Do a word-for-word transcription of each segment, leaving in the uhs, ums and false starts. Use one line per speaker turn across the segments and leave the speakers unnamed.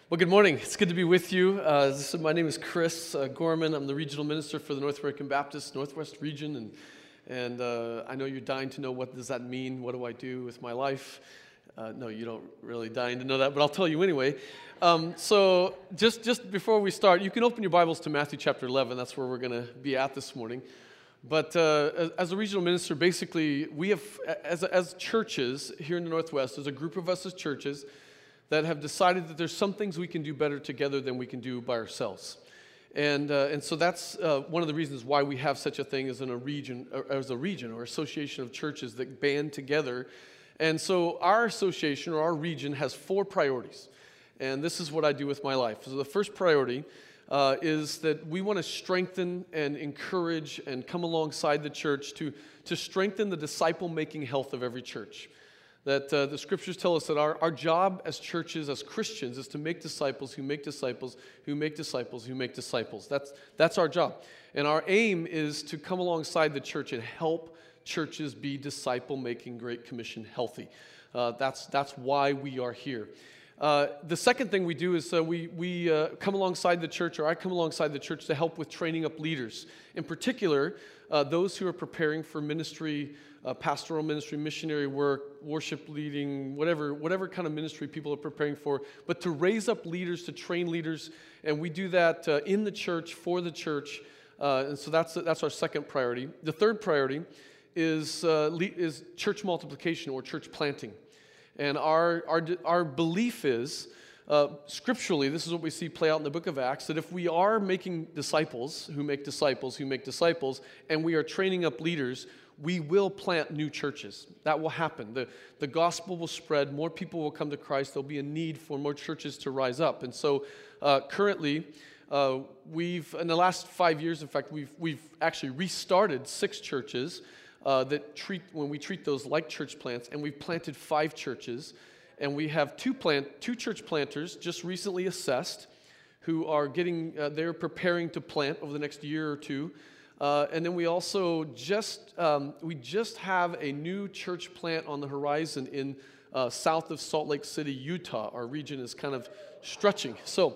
Well, good morning. It's good to be with you. Uh, this is, my name is Chris uh, Gorman. I'm the regional minister for the North American Baptist Northwest region, and and uh, I know you're dying to know, what does that mean? What do I do with my life? Uh, no, you don't really dying to know that, but I'll tell you anyway. Um, so just just before we start, you can open your Bibles to Matthew chapter eleven. That's where we're going to be at this morning. But uh, as, as a regional minister, basically, we have, as as churches here in the Northwest, there's a group of us as churches that have decided that there's some things we can do better together than we can do by ourselves. And uh, and so that's uh, one of the reasons why we have such a thing as in a region, or as a region or association of churches that band together. And so our association or our region has four priorities. And this is what I do with my life. So the first priority uh, is that we want to strengthen and encourage and come alongside the church to, to strengthen the disciple-making health of every church. That uh, the scriptures tell us that our, our job as churches, as Christians, is to make disciples who make disciples who make disciples who make disciples. That's, that's our job. And our aim is to come alongside the church and help churches be disciple-making, Great Commission healthy. Uh, that's, that's why we are here. Uh, the second thing we do is uh, we, we uh, come alongside the church, or I come alongside the church to help with training up leaders. In particular, uh, those who are preparing for ministry, uh, pastoral ministry, missionary work, worship leading, whatever, whatever kind of ministry people are preparing for, but to raise up leaders, to train leaders, and we do that uh, in the church, for the church, uh, and so that's, that's our second priority. The third priority is, uh, le- is church multiplication or church planting. And our, our, our belief is, uh, scripturally, this is what we see play out in the book of Acts, that if we are making disciples who make disciples who make disciples, and we are training up leaders, we will plant new churches. That will happen. The, the gospel will spread. More people will come to Christ. There'll be a need for more churches to rise up. And so uh, currently, uh, we've, in the last five years, in fact, we've, we've actually restarted six churches Uh, that treat when we treat those like church plants, and we've planted five churches, and we have two plant two church planters just recently assessed, who are getting uh, they're preparing to plant over the next year or two, uh, and then we also just um, we just have a new church plant on the horizon in uh, south of Salt Lake City, Utah. Our region is kind of stretching, so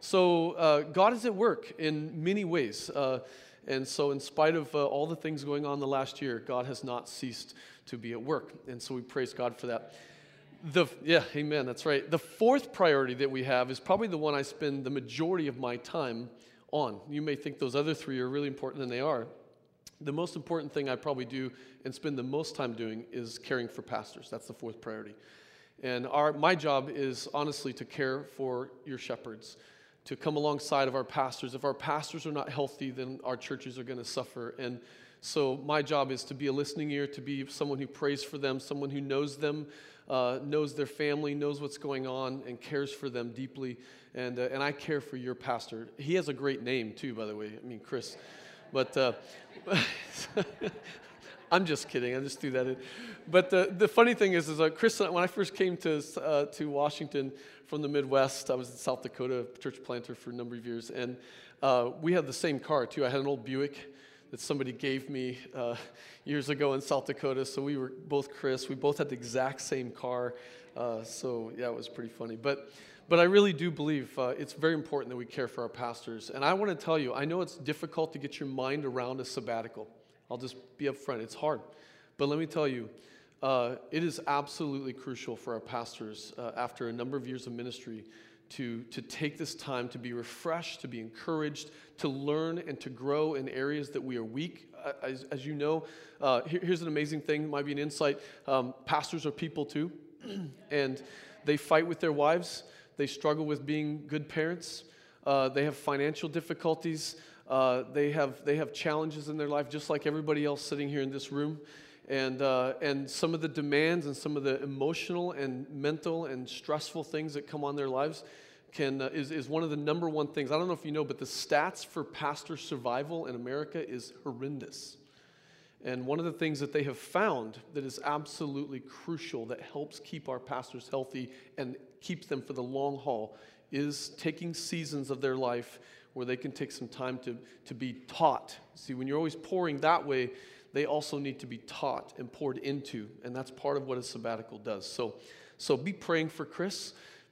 so uh, God is at work in many ways. Uh, And so in spite of uh, all the things going on the last year, God has not ceased to be at work. And so we praise God for that. The Yeah, amen, that's right. The fourth priority that we have is probably the one I spend the majority of my time on. You may think those other three are really important, and they are. The most important thing I probably do and spend the most time doing is caring for pastors. That's the fourth priority. And our my job is honestly to care for your shepherds, to come alongside of our pastors. If our pastors are not healthy, then our churches are going to suffer. And so my job is to be a listening ear, to be someone who prays for them, someone who knows them, uh, knows their family, knows what's going on, and cares for them deeply. And uh, and I care for your pastor. He has a great name too, by the way. I mean, Chris. But uh, I'm just kidding. I just threw that in. But the, the funny thing is, is uh, Chris, when I first came to uh, to Washington from the Midwest, I was in South Dakota, church planter for a number of years, and uh, we had the same car too. I had an old Buick that somebody gave me uh, years ago in South Dakota. So we were both Chris. We both had the exact same car. Uh, so yeah, it was pretty funny. But but I really do believe uh, it's very important that we care for our pastors. And I want to tell you, I know it's difficult to get your mind around a sabbatical. I'll just be upfront. It's hard. But let me tell you, uh, it is absolutely crucial for our pastors uh, after a number of years of ministry to, to take this time to be refreshed, to be encouraged, to learn and to grow in areas that we are weak. Uh, as, as you know, uh, here, here's an amazing thing, might be an insight. Um, pastors are people too, and they fight with their wives. They struggle with being good parents. Uh, they have financial difficulties. Uh, they have they have challenges in their life, just like everybody else sitting here in this room, and uh, and some of the demands and some of the emotional and mental and stressful things that come on their lives can uh, is is one of the number one things. I don't know if you know, but the stats for pastor survival in America is horrendous. And one of the things that they have found that is absolutely crucial that helps keep our pastors healthy and keeps them for the long haul is taking seasons of their life where they can take some time to, to be taught. See, when you're always pouring that way, they also need to be taught and poured into, and that's part of what a sabbatical does. So, so be praying for Chris.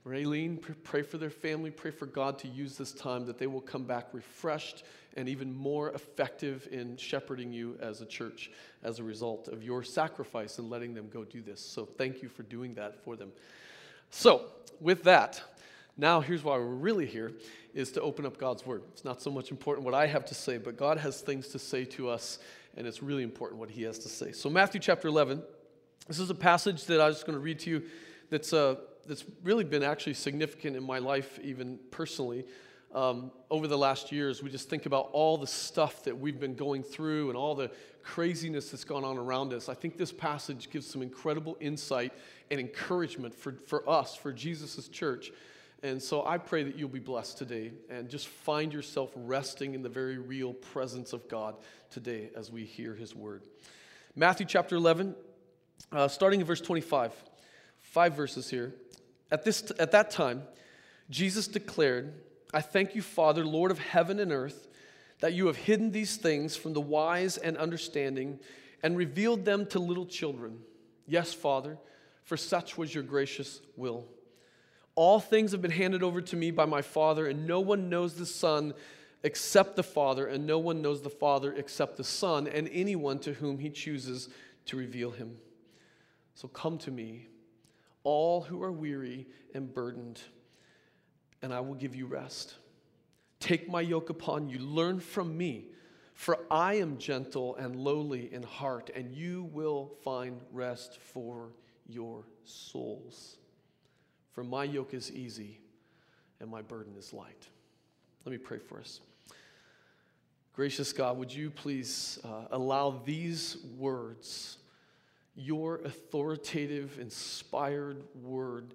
Raylene, pray for their family. Pray for God to use this time, that they will come back refreshed and even more effective in shepherding you as a church as a result of your sacrifice and letting them go do this. So thank you for doing that for them. So with that, now here's why we're really here, is to open up God's Word. It's not so much important what I have to say, but God has things to say to us, and it's really important what He has to say. So Matthew chapter eleven, this is a passage that I was going to read to you that's uh, that's really been actually significant in my life, even personally. Um, over the last years, we just think about all the stuff that we've been going through and all the craziness that's gone on around us. I think this passage gives some incredible insight and encouragement for, for us, for Jesus' church. And so I pray that you'll be blessed today and just find yourself resting in the very real presence of God today as we hear His word. Matthew chapter eleven, uh, starting in verse twenty-five. Five verses here. At this, at that time, Jesus declared, "I thank you, Father, Lord of heaven and earth, that you have hidden these things from the wise and understanding and revealed them to little children. Yes, Father, for such was your gracious will. All things have been handed over to me by my Father, and no one knows the Son except the Father, and no one knows the Father except the Son, and anyone to whom He chooses to reveal Him. So come to me, all who are weary and burdened, and I will give you rest. Take my yoke upon you. Learn from me, for I am gentle and lowly in heart, and you will find rest for your souls. For my yoke is easy, and my burden is light." Let me pray for us. Gracious God, would you please uh, allow these words, your authoritative, inspired word,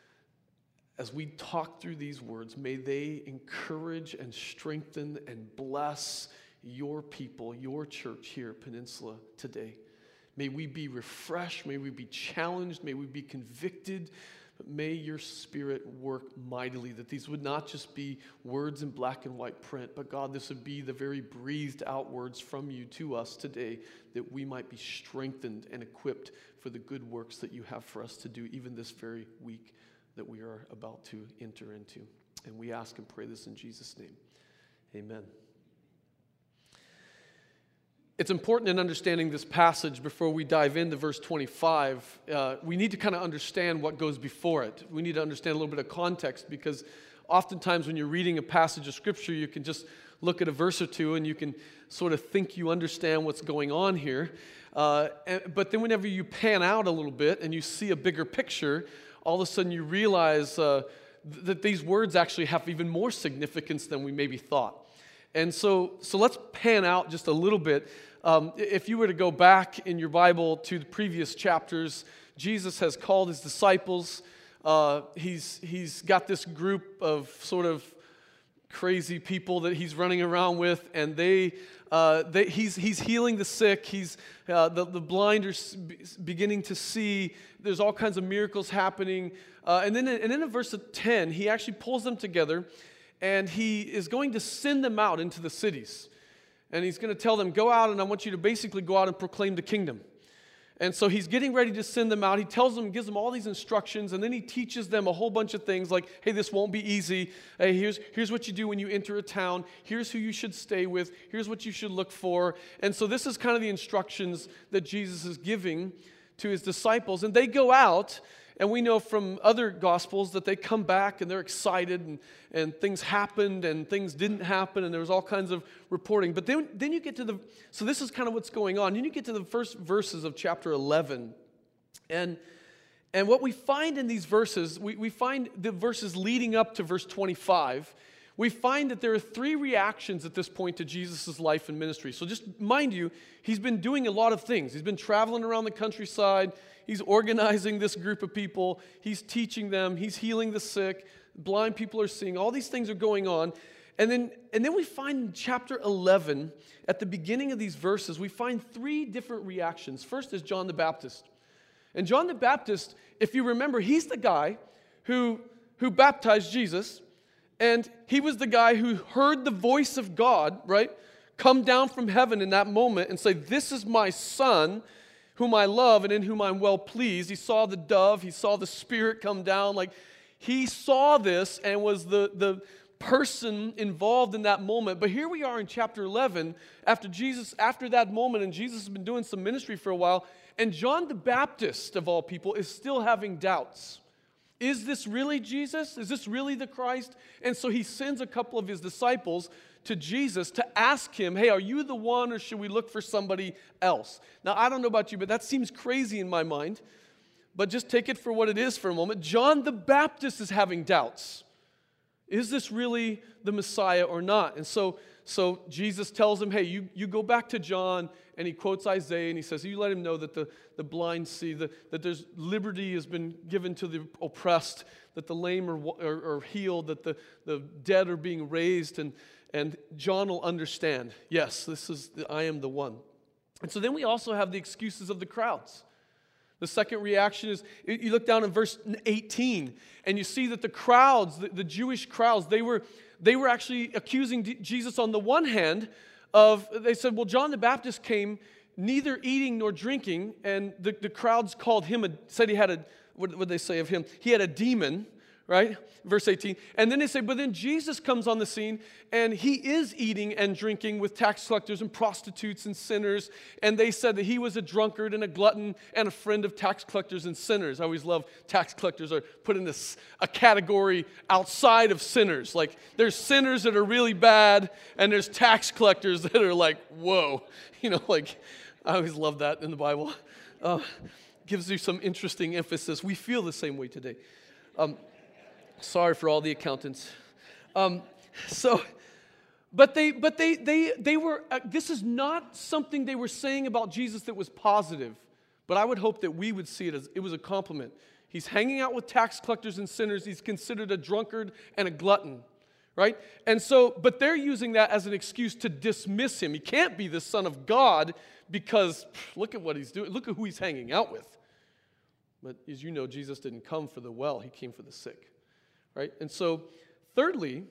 as we talk through these words, may they encourage and strengthen and bless your people, your church here at Peninsula today. May we be refreshed, may we be challenged, may we be convicted, but may your Spirit work mightily, that these would not just be words in black and white print, but God, this would be the very breathed out words from you to us today, that we might be strengthened and equipped for the good works that you have for us to do, even this very week that we are about to enter into. And we ask and pray this in Jesus' name. Amen. It's important in understanding this passage before we dive into verse twenty-five. Uh, we need to kind of understand what goes before it. We need to understand a little bit of context, because oftentimes when you're reading a passage of Scripture, you can just look at a verse or two and you can sort of think you understand what's going on here. Uh, and, but then whenever you pan out a little bit and you see a bigger picture, all of a sudden you realize uh, th- that these words actually have even more significance than we maybe thought. And so, so let's pan out just a little bit. Um, if you were to go back in your Bible to the previous chapters, Jesus has called His disciples. Uh, he's he's got this group of sort of crazy people that He's running around with, and they, uh, they he's he's healing the sick. He's uh, the the blind are beginning to see. There's all kinds of miracles happening, uh, and then and then in verse ten, He actually pulls them together. And He is going to send them out into the cities. And He's going to tell them, go out, and I want you to basically go out and proclaim the kingdom. And so He's getting ready to send them out. He tells them, gives them all these instructions, and then He teaches them a whole bunch of things like, hey, this won't be easy. Hey, here's, here's what you do when you enter a town. Here's who you should stay with. Here's what you should look for. And so this is kind of the instructions that Jesus is giving to His disciples. And they go out. And we know from other Gospels that they come back and they're excited, and, and things happened and things didn't happen, and there was all kinds of reporting. But then, then you get to the, so this is kind of what's going on. Then you get to the first verses of chapter eleven. And, and what we find in these verses, we, we find the verses leading up to verse twenty-five, we find that there are three reactions at this point to Jesus' life and ministry. So just mind you, He's been doing a lot of things. He's been traveling around the countryside. He's organizing this group of people. He's teaching them. He's healing the sick. Blind people are seeing. All these things are going on. And then, and then we find in chapter eleven, at the beginning of these verses, we find three different reactions. First is John the Baptist. And John the Baptist, if you remember, he's the guy who, who baptized Jesus. And he was the guy who heard the voice of God, right, come down from heaven in that moment and say, this is my Son, whom I love and in whom I'm well pleased. He saw the dove. He saw the Spirit come down. Like, he saw this and was the, the person involved in that moment. But here we are in chapter eleven, after Jesus, after that moment, and Jesus has been doing some ministry for a while, and John the Baptist, of all people, is still having doubts. Is this really Jesus? Is this really the Christ? And so he sends a couple of his disciples to Jesus to ask him, hey, are you the one, or should we look for somebody else? Now, I don't know about you, but that seems crazy in my mind. But just take it for what it is for a moment. John the Baptist is having doubts. Is this really the Messiah or not? And so, so Jesus tells him, hey, you, you go back to John, and he quotes Isaiah, and he says, you let him know that the, the blind see, the, that there's liberty has been given to the oppressed, that the lame are, are, are healed, that the, the dead are being raised, and, and John will understand, yes, this is the, I am the one. And so then we also have the excuses of the crowds. The second reaction is, you look down in verse eighteen, and you see that the crowds, the, the Jewish crowds, they were, they were actually accusing D- Jesus on the one hand of, they said, well, John the Baptist came neither eating nor drinking, and the, the crowds called him, a, said he had a, what would they say of him? He had a demon, right? Verse eighteen. And then they say, but then Jesus comes on the scene, and he is eating and drinking with tax collectors and prostitutes and sinners. And they said that he was a drunkard and a glutton and a friend of tax collectors and sinners. I always love tax collectors are put in this a category outside of sinners. Like there's sinners that are really bad, and there's tax collectors that are like, whoa. You know, like I always love that in the Bible. Uh, gives you some interesting emphasis. We feel the same way today. Um, Sorry for all the accountants. Um, so, but they, but they, they, they were. Uh, this is not something they were saying about Jesus that was positive. But I would hope that we would see it as it was a compliment. He's hanging out with tax collectors and sinners. He's considered a drunkard and a glutton, right? And so, but they're using that as an excuse to dismiss him. He can't be the Son of God because pff, look at what he's doing. Look at who he's hanging out with. But as you know, Jesus didn't come for the well. He came for the sick. Right? And so, thirdly,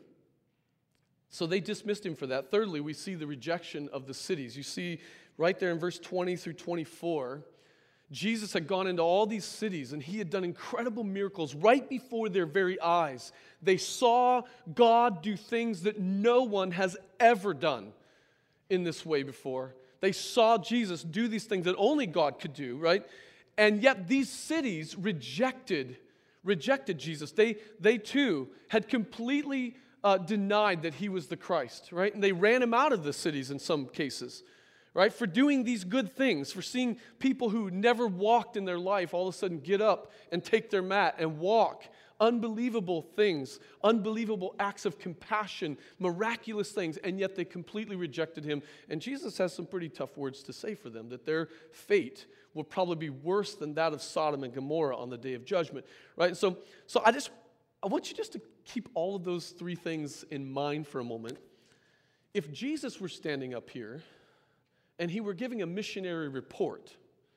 so they dismissed him for that. Thirdly, we see the rejection of the cities. You see right there in verse twenty through twenty-four, Jesus had gone into all these cities, and he had done incredible miracles right before their very eyes. They saw God do things that no one has ever done in this way before. They saw Jesus do these things that only God could do, right? And yet these cities rejected rejected Jesus. They, they too had completely uh, denied that he was the Christ, right? And they ran him out of the cities in some cases, right? For doing these good things, for seeing people who never walked in their life all of a sudden get up and take their mat and walk. Unbelievable things, unbelievable acts of compassion, miraculous things, and yet they completely rejected him. And Jesus has some pretty tough words to say for them, that their fate will probably be worse than that of Sodom and Gomorrah on the day of judgment, right? And so, so I just, I want you just to keep all of those three things in mind for a moment. If Jesus were standing up here and he were giving a missionary report,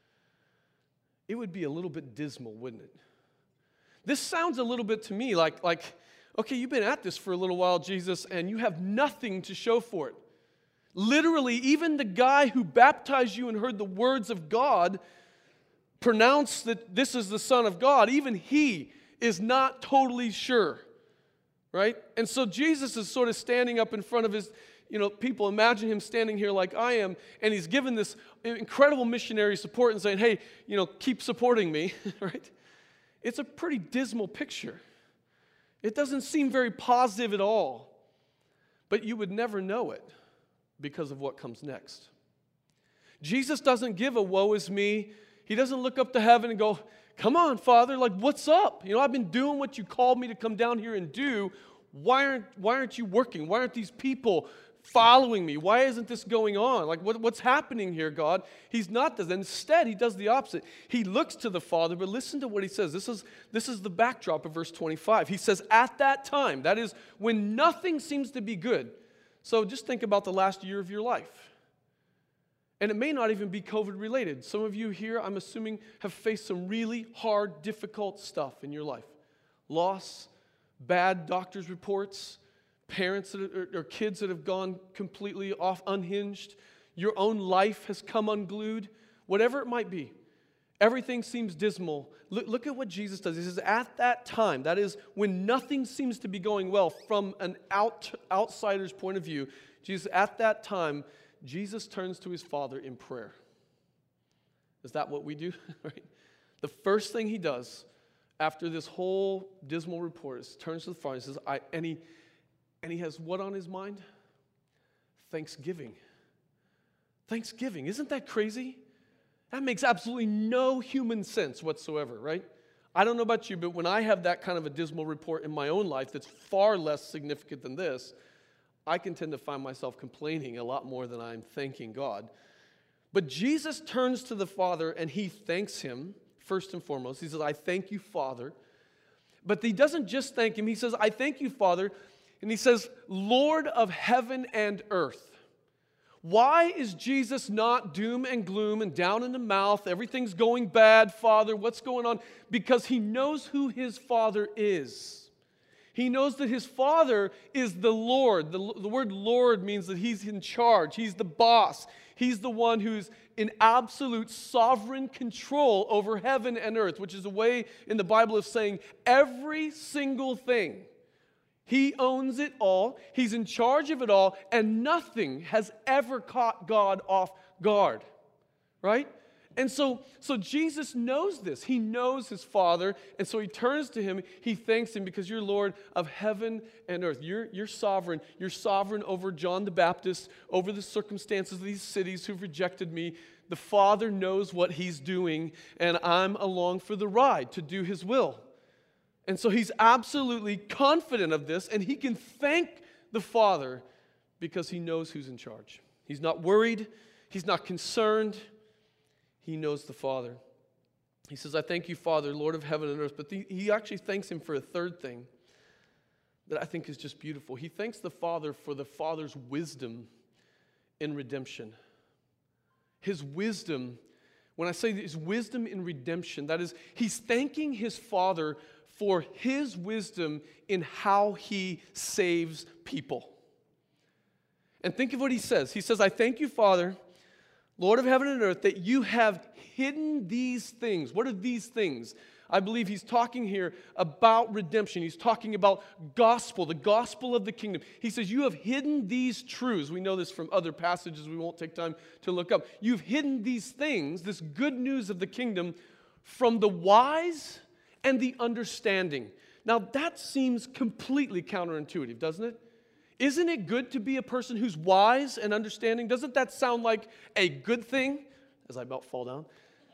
it would be a little bit dismal, wouldn't it? This sounds a little bit to me like, like, okay, you've been at this for a little while, Jesus, and you have nothing to show for it. Literally, even the guy who baptized you and heard the words of God pronounce that this is the Son of God, even he is not totally sure, right? And so Jesus is sort of standing up in front of his, you know, people. Imagine him standing here like I am, and he's given this incredible missionary support and saying, hey, you know, keep supporting me, right? It's a pretty dismal picture. It doesn't seem very positive at all, but you would never know it because of what comes next. Jesus doesn't give a woe is me. He doesn't look up to heaven and go, come on, Father, like what's up? You know, I've been doing what you called me to come down here and do. Why aren't, why aren't you working? Why aren't these people following me? Why isn't this going on? Like what, what's happening here, God? He's not this. Instead, he does the opposite. He looks to the Father, but listen to what he says. This is, this is the backdrop of verse twenty-five. He says, at that time, that is when nothing seems to be good. So just think about the last year of your life. And it may not even be COVID related. Some of you here, I'm assuming, have faced some really hard, difficult stuff in your life. Loss, bad doctor's reports, parents that are, or kids that have gone completely off unhinged. Your own life has come unglued. Whatever it might be. Everything seems dismal. Look, look at what Jesus does. He says, at that time, that is when nothing seems to be going well from an out, outsider's point of view, Jesus, at that time, Jesus turns to his Father in prayer. Is that what we do? Right? The first thing he does after this whole dismal report is turns to the Father and says, I, and, he, and he has what on his mind? Thanksgiving. Thanksgiving. Isn't that crazy? That makes absolutely no human sense whatsoever, right? I don't know about you, but when I have that kind of a dismal report in my own life that's far less significant than this, I can tend to find myself complaining a lot more than I'm thanking God. But Jesus turns to the Father and he thanks him first and foremost. He says, I thank you, Father. But he doesn't just thank him. He says, I thank you, Father. And he says, Lord of heaven and earth. Why is Jesus not doom and gloom and down in the mouth? Everything's going bad, Father. What's going on? Because he knows who his Father is. He knows that his Father is the Lord. The, the word Lord means that he's in charge. He's the boss. He's the one who's in absolute sovereign control over heaven and earth, which is a way in the Bible of saying every single thing. He owns it all. He's in charge of it all. And nothing has ever caught God off guard. Right? And so, so Jesus knows this. He knows his Father. And so he turns to him. He thanks him because you're Lord of heaven and earth. You're, you're sovereign. You're sovereign over John the Baptist, over the circumstances of these cities who've rejected me. The Father knows what he's doing. And I'm along for the ride to do his will. And so he's absolutely confident of this, and he can thank the Father because he knows who's in charge. He's not worried. He's not concerned. He knows the Father. He says, I thank you, Father, Lord of heaven and earth. But the, he actually thanks him for a third thing that I think is just beautiful. He thanks the Father for the Father's wisdom in redemption. His wisdom, when I say his wisdom in redemption, that is, he's thanking his Father for his wisdom in how he saves people. And think of what he says. He says, I thank you, Father, Lord of heaven and earth, that you have hidden these things. What are these things? I believe he's talking here about redemption. He's talking about gospel, the gospel of the kingdom. He says, you have hidden these truths. We know this from other passages we won't take time to look up. You've hidden these things, this good news of the kingdom, from the wise and the understanding. Now that seems completely counterintuitive, doesn't it? Isn't it good to be a person who's wise and understanding? Doesn't that sound like a good thing? As I about fall down.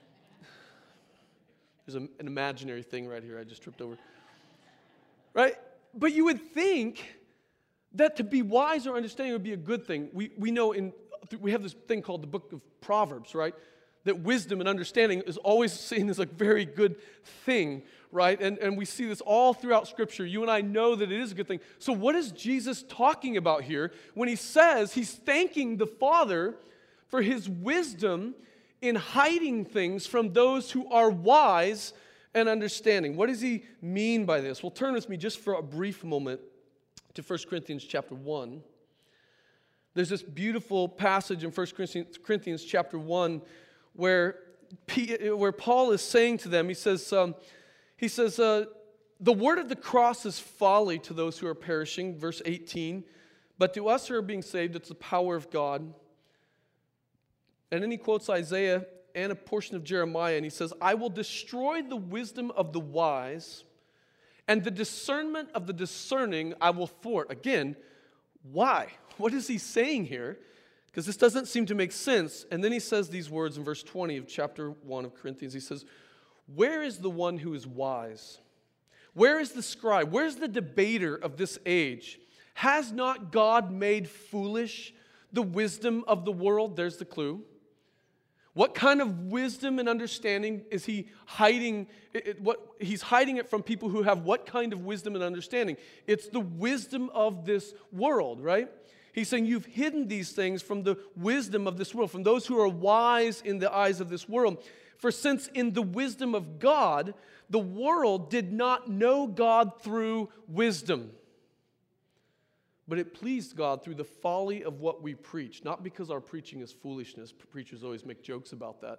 There's a, an imaginary thing right here I just tripped over. Right? But you would think that to be wise or understanding would be a good thing. We, we know in, we have this thing called the book of Proverbs, right? That wisdom and understanding is always seen as a very good thing, right? And, and we see this all throughout Scripture. You and I know that it is a good thing. So what is Jesus talking about here when he says he's thanking the Father for his wisdom in hiding things from those who are wise and understanding? What does he mean by this? Well, turn with me just for a brief moment to First Corinthians chapter one. There's this beautiful passage in First Corinthians chapter one where, where Paul is saying to them, he says, um, he says, uh, the word of the cross is folly to those who are perishing, verse eighteen, but to us who are being saved, it's the power of God. And then he quotes Isaiah and a portion of Jeremiah, and he says, I will destroy the wisdom of the wise, and the discernment of the discerning I will thwart. Again, why? What is he saying here? Because this doesn't seem to make sense. And then he says these words in verse twenty of chapter one of Corinthians. He says, where is the one who is wise? Where is the scribe? Where's the debater of this age? Has not God made foolish the wisdom of the world? There's the clue. What kind of wisdom and understanding is he hiding? It, it, what, he's hiding it from people who have what kind of wisdom and understanding? It's the wisdom of this world, right? He's saying you've hidden these things from the wisdom of this world, from those who are wise in the eyes of this world. For since in the wisdom of God, the world did not know God through wisdom, but it pleased God through the folly of what we preach. Not because our preaching is foolishness. Preachers always make jokes about that.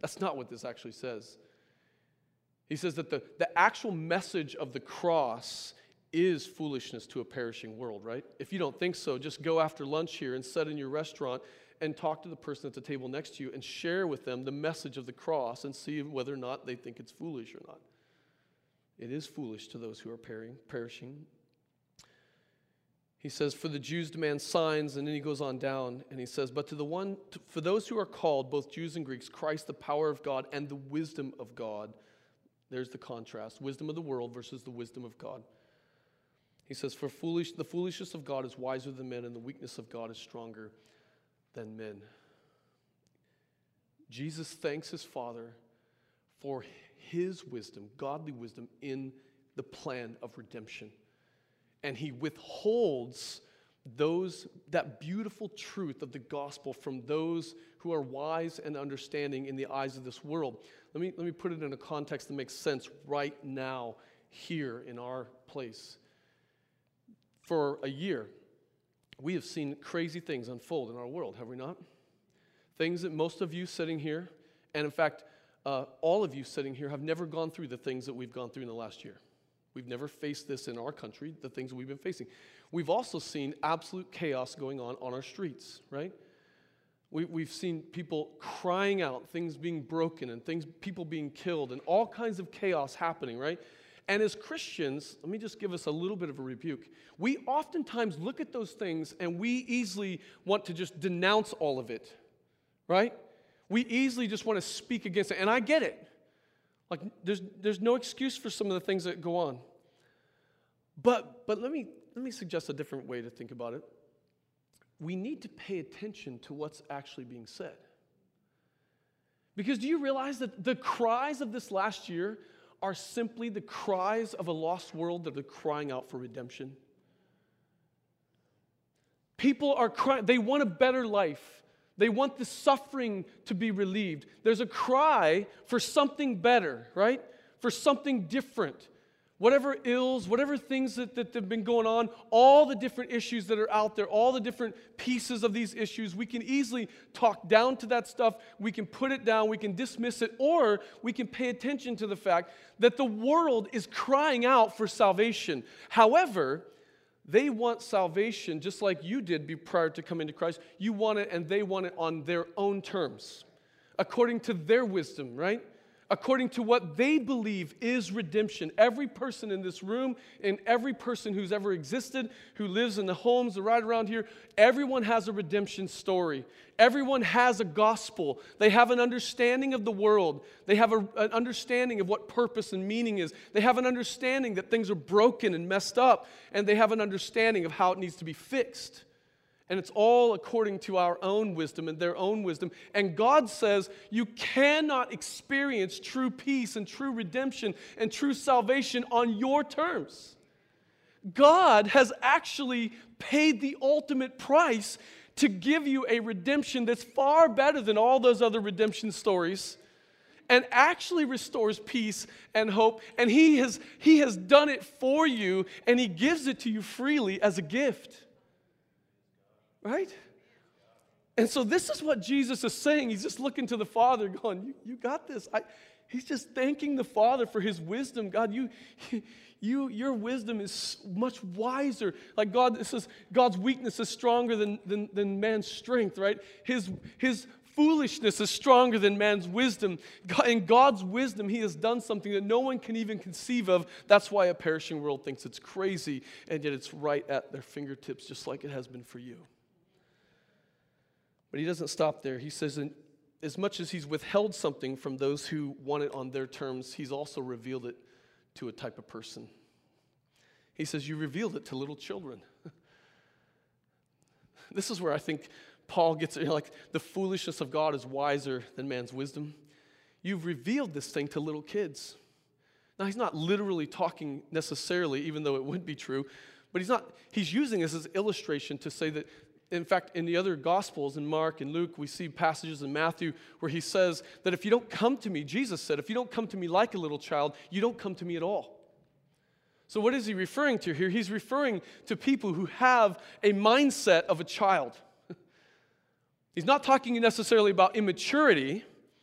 That's not what this actually says. He says that the, the actual message of the cross is foolishness to a perishing world, right? If you don't think so, just go after lunch here and sit in your restaurant and talk to the person at the table next to you and share with them the message of the cross and see whether or not they think it's foolish or not. It is foolish to those who are perishing. He says, for the Jews demand signs, and then he goes on down and he says, but to the one, to, for those who are called, both Jews and Greeks, Christ, the power of God and the wisdom of God. There's the contrast. Wisdom of the world versus the wisdom of God. He says, for foolish, the foolishness of God is wiser than men, and the weakness of God is stronger than men. Jesus thanks his Father for his wisdom, godly wisdom, in the plan of redemption. And he withholds those, that beautiful truth of the gospel from those who are wise and understanding in the eyes of this world. Let me, let me put it in a context that makes sense right now, here in our place. For a year, we have seen crazy things unfold in our world, have we not? Things that most of you sitting here, and in fact, uh, all of you sitting here have never gone through the things that we've gone through in the last year. We've never faced this in our country, the things that we've been facing. We've also seen absolute chaos going on on our streets, right? We, we've seen people crying out, things being broken, and things, people being killed, and all kinds of chaos happening, right? And as Christians, let me just give us a little bit of a rebuke. We oftentimes look at those things and we easily want to just denounce all of it, right? We easily just want to speak against it. And I get it. Like, there's, there's no excuse for some of the things that go on. But, but let me, let me suggest a different way to think about it. We need to pay attention to what's actually being said. Because do you realize that the cries of this last year are simply the cries of a lost world that are crying out for redemption? People are crying, they want a better life. They want the suffering to be relieved. There's a cry for something better, right? For something different. Whatever ills, whatever things that, that have been going on, all the different issues that are out there, all the different pieces of these issues, we can easily talk down to that stuff. We can put it down, we can dismiss it, or we can pay attention to the fact that the world is crying out for salvation. However, they want salvation just like you did prior to coming to Christ. You want it, and they want it on their own terms, according to their wisdom, right? According to what they believe is redemption. Every person in this room and every person who's ever existed, who lives in the homes right around here, everyone has a redemption story. Everyone has a gospel. They have an understanding of the world. They have a, an understanding of what purpose and meaning is. They have an understanding that things are broken and messed up, and they have an understanding of how it needs to be fixed. And it's all according to our own wisdom and their own wisdom. And God says you cannot experience true peace and true redemption and true salvation on your terms. God has actually paid the ultimate price to give you a redemption that's far better than all those other redemption stories, and actually restores peace and hope. And He has, he has done it for you, and He gives it to you freely as a gift. Right? And so this is what Jesus is saying. He's just looking to the Father going, you, you got this. I, he's just thanking the Father for His wisdom. God, you, you, your wisdom is much wiser. Like God, it says God's weakness is stronger than, than, than man's strength, right? His, his foolishness is stronger than man's wisdom. God, in God's wisdom, He has done something that no one can even conceive of. That's why a perishing world thinks it's crazy, and yet it's right at their fingertips, just like it has been for you. But He doesn't stop there. He says, as much as He's withheld something from those who want it on their terms, He's also revealed it to a type of person. He says, you revealed it to little children. This is where I think Paul gets it, you know, like the foolishness of God is wiser than man's wisdom. You've revealed this thing to little kids. Now, he's not literally talking necessarily, even though it would be true, but he's not, he's using this as illustration to say that, in fact, in the other Gospels, in Mark and Luke, we see passages in Matthew where he says that if you don't come to me, Jesus said, if you don't come to me like a little child, you don't come to me at all. So what is he referring to here? He's referring to people who have a mindset of a child. He's not talking necessarily about immaturity.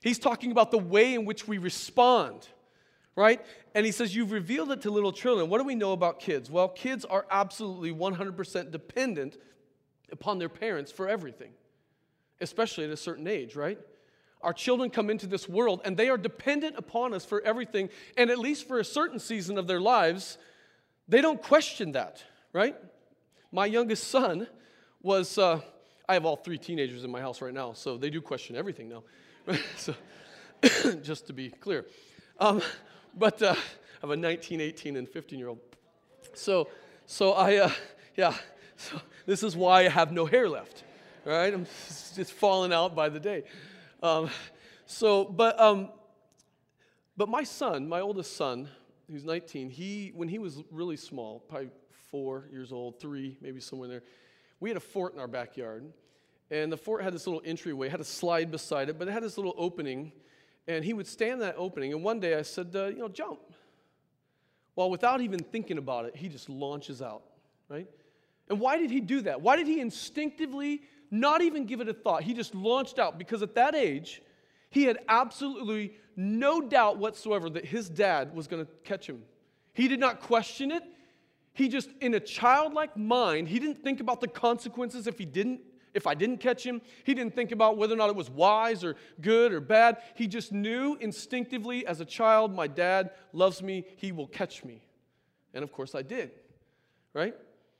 He's talking about the way in which we respond, right? And he says, you've revealed it to little children. What do we know about kids? Well, kids are absolutely one hundred percent dependent upon their parents for everything, especially at a certain age, right? Our children come into this world, and they are dependent upon us for everything, and at least for a certain season of their lives, they don't question that, right? My youngest son was, uh, I have all three teenagers in my house right now, so they do question everything now. So, just to be clear. Um, but uh, I have a nineteen, eighteen, and fifteen-year-old. So, so I, uh, yeah, so this is why I have no hair left, right? I'm just falling out by the day. Um, so, but, um, but my son, my oldest son, who's nineteen, he, when he was really small, probably four years old, three, maybe somewhere there, we had a fort in our backyard, and the fort had this little entryway, had a slide beside it, but it had this little opening, and he would stand in that opening, and one day I said, uh, you know, jump. Well, without even thinking about it, he just launches out, right? And why did he do that? Why did he instinctively not even give it a thought? He just launched out because at that age, he had absolutely no doubt whatsoever that his dad was going to catch him. He did not question it. He just, in a childlike mind, he didn't think about the consequences if he didn't, if I didn't catch him. He didn't think about whether or not it was wise or good or bad. He just knew instinctively as a child, my dad loves me, he will catch me. And of course I did, right?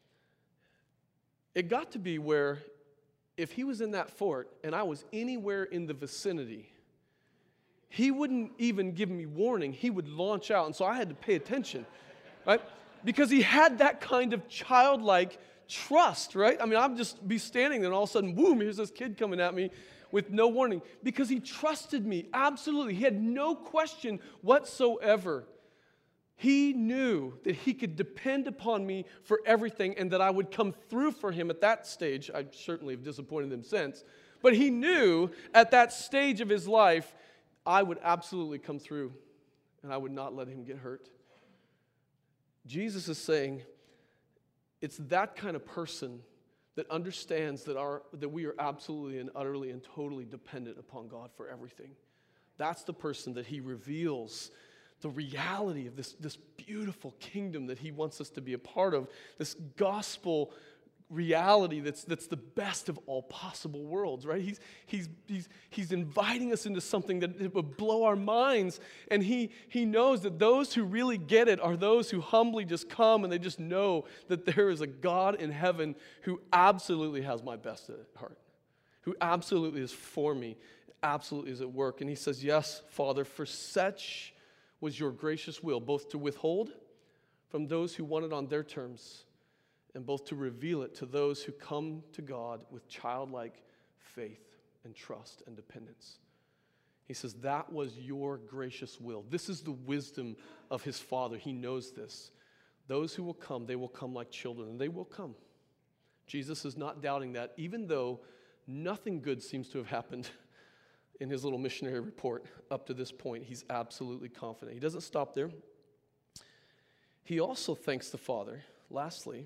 It got to be where if he was in that fort and I was anywhere in the vicinity, he wouldn't even give me warning. He would launch out. And so I had to pay attention, right? Because he had that kind of childlike trust, right? I mean, I'd just be standing there and all of a sudden, boom, here's this kid coming at me with no warning. Because he trusted me, absolutely. He had no question whatsoever. He knew that he could depend upon me for everything and that I would come through for him at that stage. I certainly have disappointed him since. But he knew at that stage of his life, I would absolutely come through and I would not let him get hurt. Jesus is saying it's that kind of person that understands that, our, that we are absolutely and utterly and totally dependent upon God for everything. That's the person that he reveals the reality of this, this beautiful kingdom that he wants us to be a part of, this gospel reality that's, that's the best of all possible worlds, right? He's, he's, he's, he's inviting us into something that it would blow our minds, and he, he knows that those who really get it are those who humbly just come and they just know that there is a God in heaven who absolutely has my best at heart, who absolutely is for me, absolutely is at work. And he says, yes, Father, for such was your gracious will, both to withhold from those who want it on their terms, and both to reveal it to those who come to God with childlike faith and trust and dependence. He says, that was your gracious will. This is the wisdom of his Father. He knows this. Those who will come, they will come like children, and they will come. Jesus is not doubting that, even though nothing good seems to have happened in his little missionary report up to this point. He's absolutely confident. He doesn't stop there. He also thanks the Father, lastly,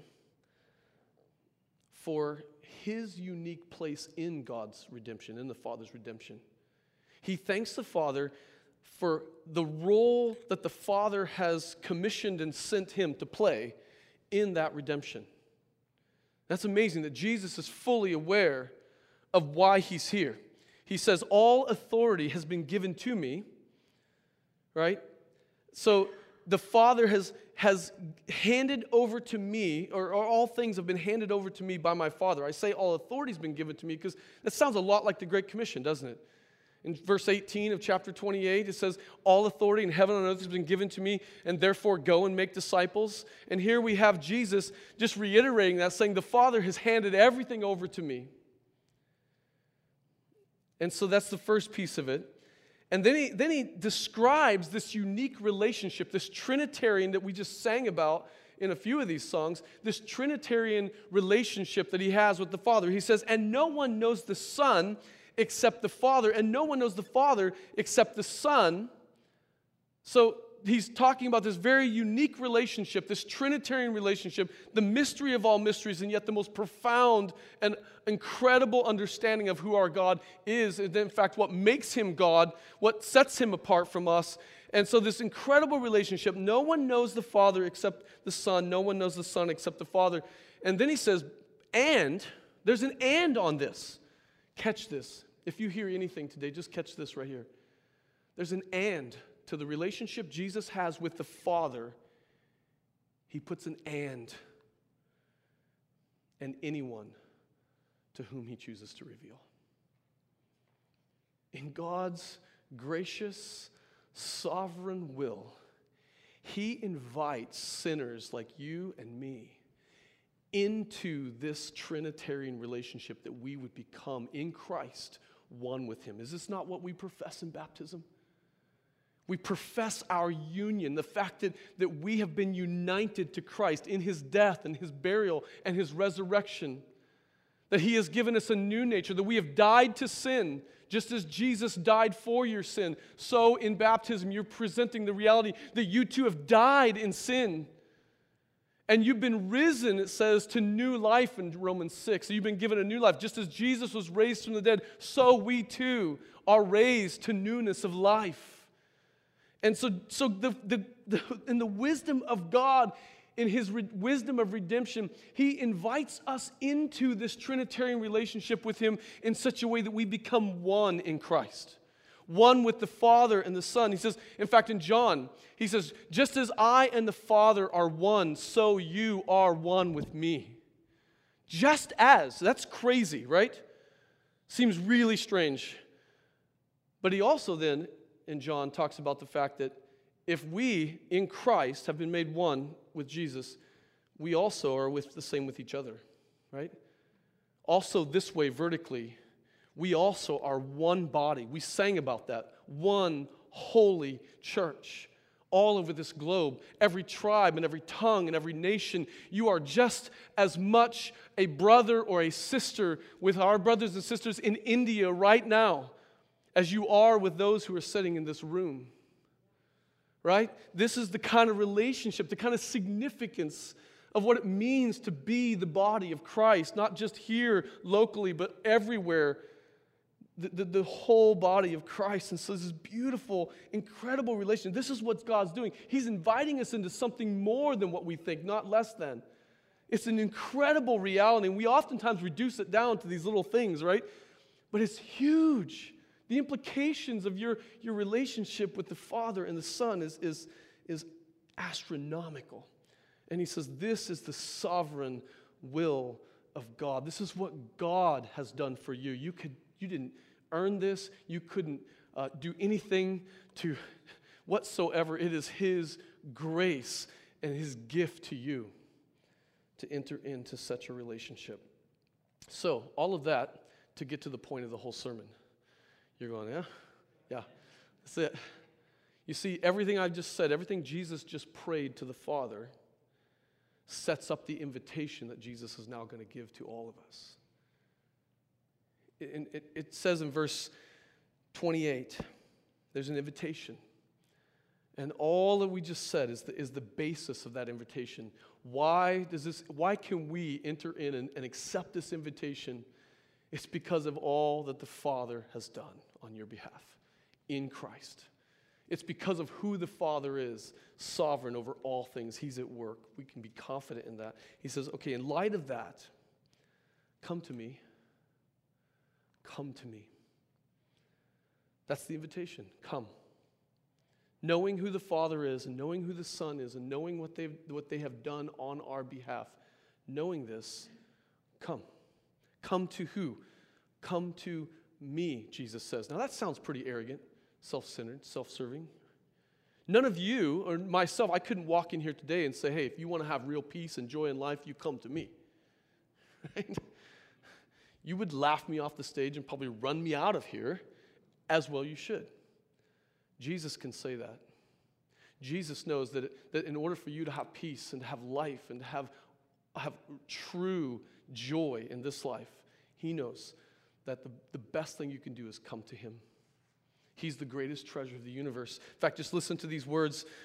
for his unique place in God's redemption, in the Father's redemption. He thanks the Father for the role that the Father has commissioned and sent him to play in that redemption. That's amazing that Jesus is fully aware of why he's here. He says, all authority has been given to me, right? So the Father has, has handed over to me, or, or all things have been handed over to me by my Father. I say all authority has been given to me because that sounds a lot like the Great Commission, doesn't it? In verse eighteen of chapter twenty-eight, it says, all authority in heaven and on earth has been given to me, and therefore go and make disciples. And here we have Jesus just reiterating that, saying the Father has handed everything over to me. And so that's the first piece of it. And then he, then he describes this unique relationship, this Trinitarian that we just sang about in a few of these songs, this Trinitarian relationship that he has with the Father. He says, and no one knows the Son except the Father, and no one knows the Father except the Son. So he's talking about this very unique relationship, this Trinitarian relationship, the mystery of all mysteries, and yet the most profound and incredible understanding of who our God is, and in fact, what makes him God, what sets him apart from us. And so this incredible relationship, no one knows the Father except the Son, no one knows the Son except the Father. And then he says, and, there's an and on this. Catch this. If you hear anything today, just catch this right here. There's an and to the relationship Jesus has with the Father. He puts an and, and anyone to whom he chooses to reveal. In God's gracious, sovereign will, he invites sinners like you and me into this Trinitarian relationship that we would become in Christ one with him. Is this not what we profess in baptism? We profess our union, the fact that, that we have been united to Christ in his death and his burial and his resurrection, that he has given us a new nature, that we have died to sin, just as Jesus died for your sin. So in baptism, you're presenting the reality that you too have died in sin. And you've been risen, it says, to new life in Romans six. So you've been given a new life. Just as Jesus was raised from the dead, so we too are raised to newness of life. And so, so the, the, the, in the wisdom of God, in his re- wisdom of redemption, he invites us into this Trinitarian relationship with him in such a way that we become one in Christ. One with the Father and the Son. He says, in fact, in John, he says, just as I and the Father are one, so you are one with me. Just as. That's crazy, right? Seems really strange. But he also then, in John, talks about the fact that if we, in Christ, have been made one with Jesus, we also are with the same with each other, right? Also this way, vertically, we also are one body. We sang about that. One holy church all over this globe. Every tribe and every tongue and every nation, you are just as much a brother or a sister with our brothers and sisters in India right now as you are with those who are sitting in this room. Right? This is the kind of relationship, the kind of significance of what it means to be the body of Christ, not just here locally, but everywhere. The, the, the whole body of Christ. And so this is beautiful, incredible relation. This is what God's doing. He's inviting us into something more than what we think, not less than. It's an incredible reality, and we oftentimes reduce it down to these little things, right? But it's huge. The implications of your, your relationship with the Father and the Son is, is, is astronomical. And he says, this is the sovereign will of God. This is what God has done for you. You could, you didn't earn this. You couldn't uh, do anything to whatsoever. It is his grace and his gift to you to enter into such a relationship. So, all of that to get to the point of the whole sermon. You're going, yeah? Yeah, that's it. You see, everything I've just said, everything Jesus just prayed to the Father sets up the invitation that Jesus is now going to give to all of us. It, it, it says in verse twenty-eight, there's an invitation. And all that we just said is the, is the basis of that invitation. Why does this? Why can we enter in and, and accept this invitation? It's because of all that the Father has done on your behalf in Christ. It's because of who the Father is, sovereign over all things. He's at work. We can be confident in that. He says, okay, in light of that, come to me. Come to me. That's the invitation. Come. Knowing who the Father is and knowing who the Son is and knowing what they've what they have done on our behalf, knowing this, come. Come to who? Come to me, Jesus says. Now that sounds pretty arrogant, self-centered, self-serving. None of you, or myself, I couldn't walk in here today and say, hey, if you want to have real peace and joy in life, you come to me. Right? You would laugh me off the stage and probably run me out of here, as well you should. Jesus can say that. Jesus knows that, it, that in order for you to have peace and to have life and to have, have true joy in this life, he knows that the, the best thing you can do is come to him. He's the greatest treasure of the universe. In fact, just listen to these words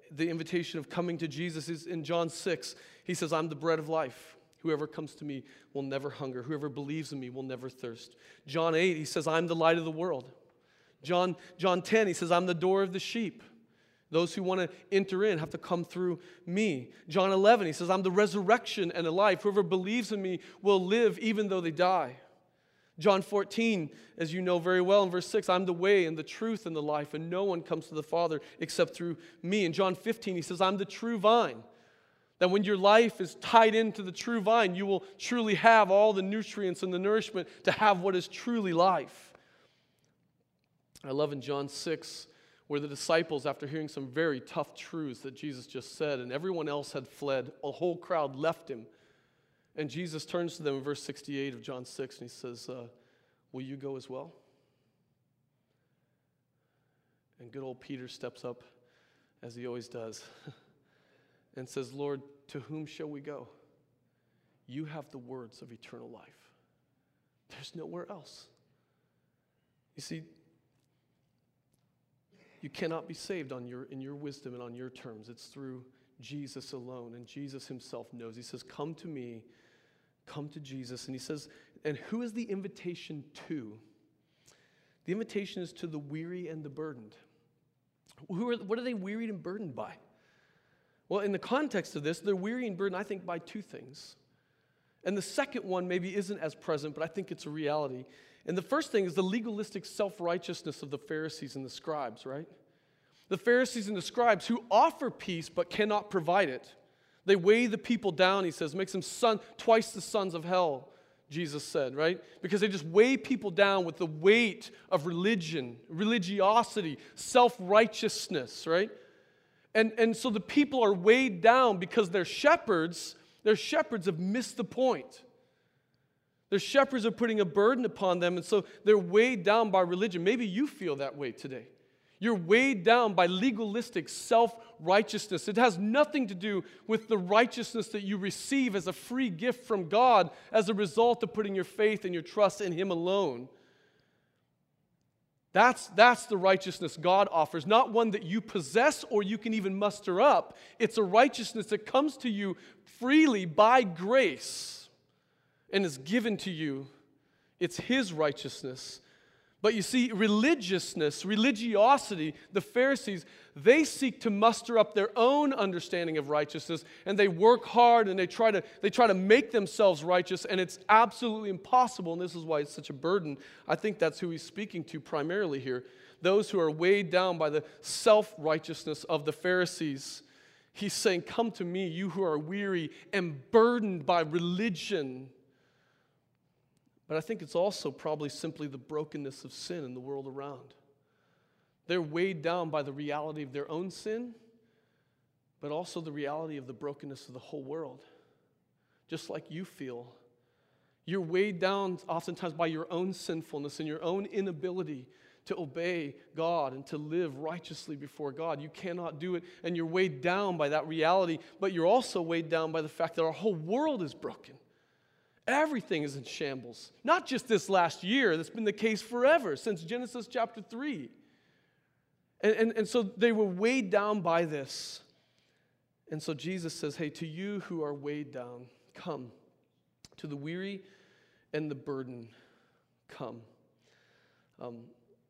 the invitation of coming to Jesus is in John six. He says, I'm the bread of life. Whoever comes to me will never hunger. Whoever believes in me will never thirst. John eight, he says, I'm the light of the world. John, John ten, he says, I'm the door of the sheep. Those who want to enter in have to come through me. John eleven, he says, I'm the resurrection and the life. Whoever believes in me will live even though they die. John fourteen, as you know very well in verse six, I'm the way and the truth and the life, and no one comes to the Father except through me. In John fifteen, he says, I'm the true vine. That when your life is tied into the true vine, you will truly have all the nutrients and the nourishment to have what is truly life. I love in John six, where the disciples, after hearing some very tough truths that Jesus just said, and everyone else had fled, a whole crowd left him. And Jesus turns to them in verse sixty-eight of John six, and he says, uh, will you go as well? And good old Peter steps up, as he always does, and says, Lord, to whom shall we go? You have the words of eternal life. There's nowhere else. You see, you cannot be saved on your, in your wisdom and on your terms. It's through Jesus alone, and Jesus himself knows. He says, come to me, come to Jesus. And he says, and who is the invitation to? The invitation is to the weary and the burdened. Who are, what are they wearied and burdened by? Well, in the context of this, they're weary and burdened, I think, by two things. And the second one maybe isn't as present, but I think it's a reality. And the first thing is the legalistic self-righteousness of the Pharisees and the scribes, right? The Pharisees and the scribes who offer peace but cannot provide it. They weigh the people down, he says, makes them son, twice the sons of hell, Jesus said, right? Because they just weigh people down with the weight of religion, religiosity, self-righteousness, right? And, and so the people are weighed down because their shepherds, their shepherds have missed the point. Their shepherds are putting a burden upon them, and so they're weighed down by religion. Maybe you feel that way today. You're weighed down by legalistic self-righteousness. It has nothing to do with the righteousness that you receive as a free gift from God as a result of putting your faith and your trust in Him alone. That's, that's the righteousness God offers, not one that you possess or you can even muster up. It's a righteousness that comes to you freely by grace and is given to you. It's His righteousness. But you see, religiousness, religiosity, the Pharisees, they seek to muster up their own understanding of righteousness, and they work hard and they try to they try to make themselves righteous, and it's absolutely impossible, and this is why it's such a burden. I think that's who he's speaking to primarily here. Those who are weighed down by the self-righteousness of the Pharisees. He's saying, come to me, you who are weary and burdened by religion. But I think it's also probably simply the brokenness of sin in the world around. They're weighed down by the reality of their own sin, but also the reality of the brokenness of the whole world. Just like you feel. You're weighed down oftentimes by your own sinfulness and your own inability to obey God and to live righteously before God. You cannot do it, and you're weighed down by that reality, but you're also weighed down by the fact that our whole world is broken. Everything is in shambles. Not just this last year. That's been the case forever, since Genesis chapter three. And, and, and so they were weighed down by this. And so Jesus says, hey, to you who are weighed down, come. To the weary and the burden, come. Um,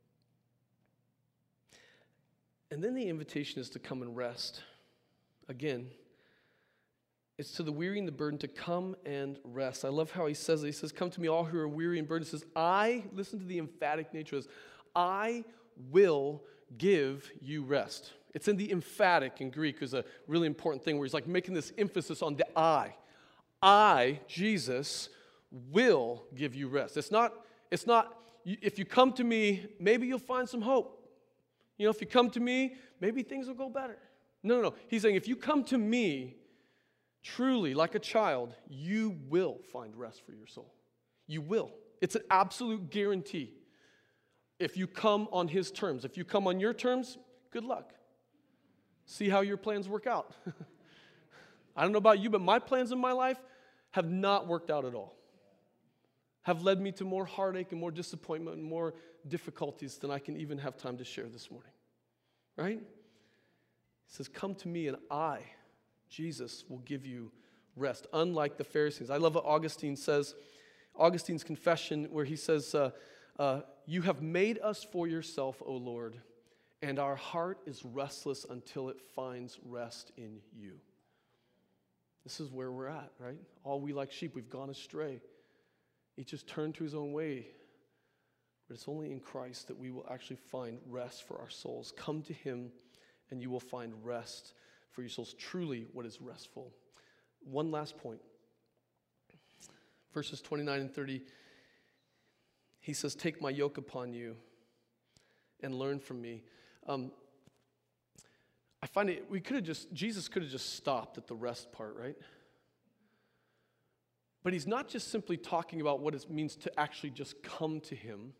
and then the invitation is to come and rest. Again, it's to the weary and the burden to come and rest. I love how he says it. He says, come to me all who are weary and burdened. He says, I, listen to the emphatic nature of this, I will give you rest. It's in the emphatic in Greek, is a really important thing where he's like making this emphasis on the I. I, Jesus, will give you rest. It's not, it's not, if you come to me, maybe you'll find some hope. You know, if you come to me, maybe things will go better. No, no, no. He's saying, if you come to me, truly, like a child, you will find rest for your soul. You will. It's an absolute guarantee. If you come on His terms. If you come on your terms, good luck. See how your plans work out. I don't know about you, but my plans in my life have not worked out at all. Have led me to more heartache and more disappointment and more difficulties than I can even have time to share this morning. Right? He says, come to me and I, Jesus, will give you rest, unlike the Pharisees. I love what Augustine says, Augustine's confession, where he says, uh, uh, you have made us for yourself, O Lord, and our heart is restless until it finds rest in you. This is where we're at, right? All we like sheep, we've gone astray. Each has turned to his own way. But it's only in Christ that we will actually find rest for our souls. Come to him and you will find rest for your souls. Truly what is restful. One last point. Verses twenty-nine and thirty. He says, take my yoke upon you and learn from me. Um, I find it, we could have just, Jesus could have just stopped at the rest part, right? But he's not just simply talking about what it means to actually just come to him,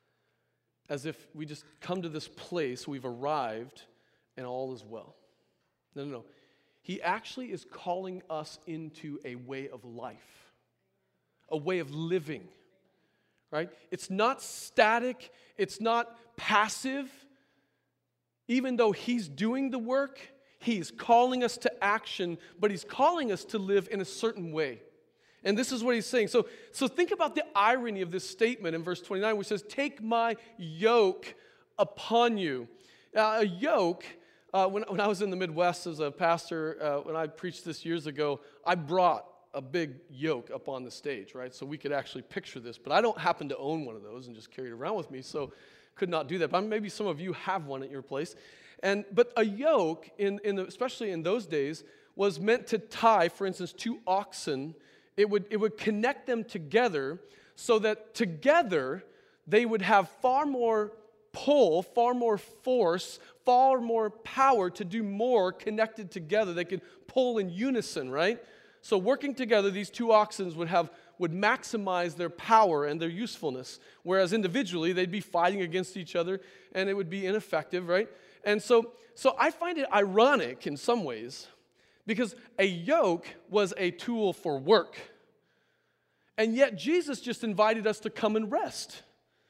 as if we just come to this place, we've arrived, and all is well. No, no, no. He actually is calling us into a way of life, a way of living, right? It's not static. It's not passive. Even though he's doing the work, he's calling us to action, but he's calling us to live in a certain way. And this is what he's saying. So, so think about the irony of this statement in verse twenty-nine, which says, take my yoke upon you. Uh, a yoke, uh, when, when I was in the Midwest as a pastor, uh, when I preached this years ago, I brought a big yoke up on the stage, right? So we could actually picture this. But I don't happen to own one of those and just carry it around with me, so could not do that. But maybe some of you have one at your place. And But a yoke, in, in the, especially in those days, was meant to tie, for instance, two oxen. It would, it would connect them together so that together they would have far more pull, far more force, far more power to do more connected together. They could pull in unison, right? So working together, these two oxen would have would maximize their power and their usefulness, whereas individually they'd be fighting against each other and it would be ineffective, right? And so, so I find it ironic in some ways, because a yoke was a tool for work. And yet Jesus just invited us to come and rest.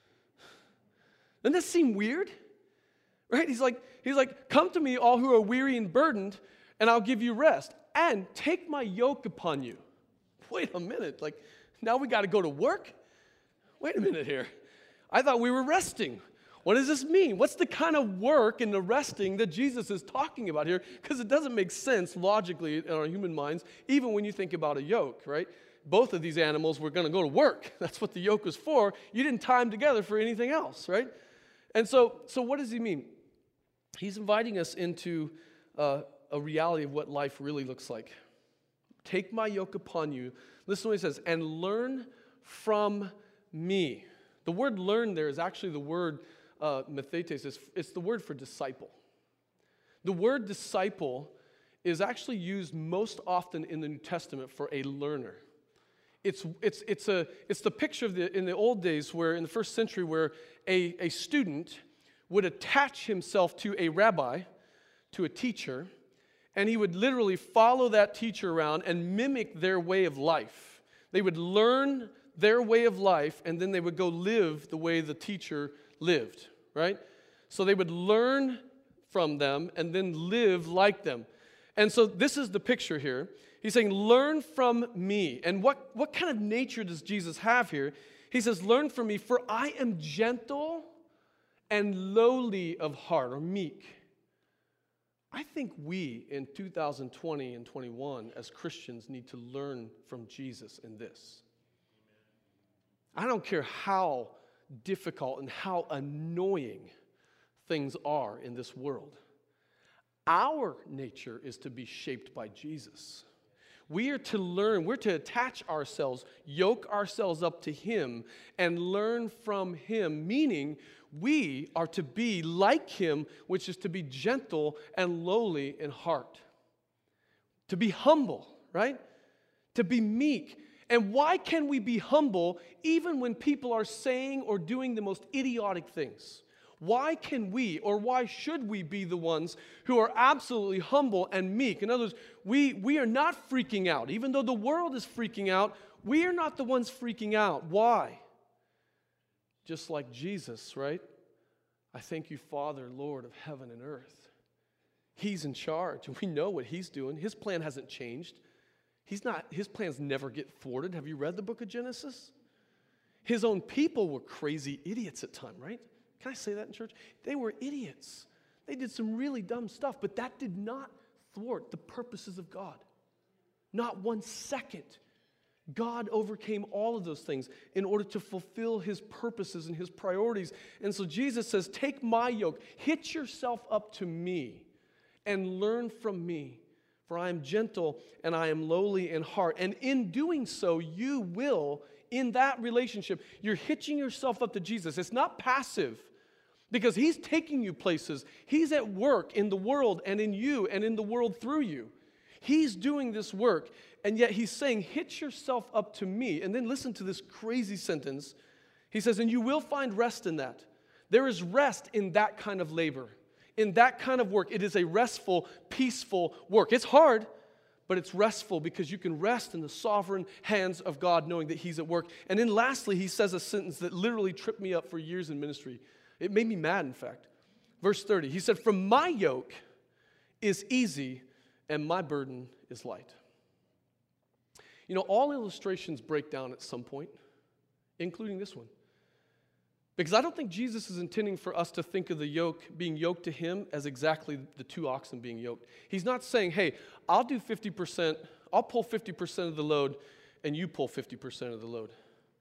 Doesn't that seem weird? Right? He's like, he's like, come to me all who are weary and burdened, and I'll give you rest. And take my yoke upon you. Wait a minute. Like, now we got to go to work? Wait a minute here. I thought we were resting. What does this mean? What's the kind of work and the resting that Jesus is talking about here? Because it doesn't make sense logically in our human minds, even when you think about a yoke, right? Both of these animals were going to go to work. That's what the yoke was for. You didn't tie them together for anything else, right? And so, so what does he mean? He's inviting us into uh, a reality of what life really looks like. Take my yoke upon you. Listen to what he says, and learn from me. The word learn there is actually the word uh, methetes. It's, it's the word for disciple. The word disciple is actually used most often in the New Testament for a learner. It's, it's, it's, a, it's the picture of the, in the old days where, in the first century, where a, a student would attach himself to a rabbi, to a teacher, and he would literally follow that teacher around and mimic their way of life. They would learn their way of life, and then they would go live the way the teacher lived, right? So they would learn from them and then live like them. And so this is the picture here. He's saying, learn from me. And what, what kind of nature does Jesus have here? He says, learn from me, for I am gentle and lowly of heart, or meek. I think we in two thousand twenty and twenty-one as Christians need to learn from Jesus in this. I don't care how difficult and how annoying things are in this world. Our nature is to be shaped by Jesus. We are to learn, we're to attach ourselves, yoke ourselves up to Him, and learn from Him, meaning we are to be like Him, which is to be gentle and lowly in heart. To be humble, right? To be meek. And why can we be humble even when people are saying or doing the most idiotic things? Why can we, or why should we be the ones who are absolutely humble and meek? In other words, we, we are not freaking out. Even though the world is freaking out, we are not the ones freaking out. Why? Just like Jesus, right? I thank you, Father, Lord of heaven and earth. He's in charge, and we know what he's doing. His plan hasn't changed. He's not, his plans never get thwarted. Have you read the book of Genesis? His own people were crazy idiots at times, right? Can I say that in church? They were idiots. They did some really dumb stuff, but that did not thwart the purposes of God. Not one second. God overcame all of those things in order to fulfill his purposes and his priorities. And so Jesus says, take my yoke, hitch yourself up to me, and learn from me. For I am gentle and I am lowly in heart. And in doing so, you will, in that relationship, you're hitching yourself up to Jesus. It's not passive, because he's taking you places. He's at work in the world and in you and in the world through you. He's doing this work, and yet he's saying, hitch yourself up to me. And then listen to this crazy sentence. He says, and you will find rest in that. There is rest in that kind of labor, in that kind of work. It is a restful, peaceful work. It's hard, but it's restful because you can rest in the sovereign hands of God, knowing that he's at work. And then lastly, he says a sentence that literally tripped me up for years in ministry. It made me mad, in fact. Verse thirty, he said, for my yoke is easy and my burden is light. You know, all illustrations break down at some point, including this one. Because I don't think Jesus is intending for us to think of the yoke, being yoked to him, as exactly the two oxen being yoked. He's not saying, hey, I'll do fifty percent, I'll pull fifty percent of the load, and you pull fifty percent of the load.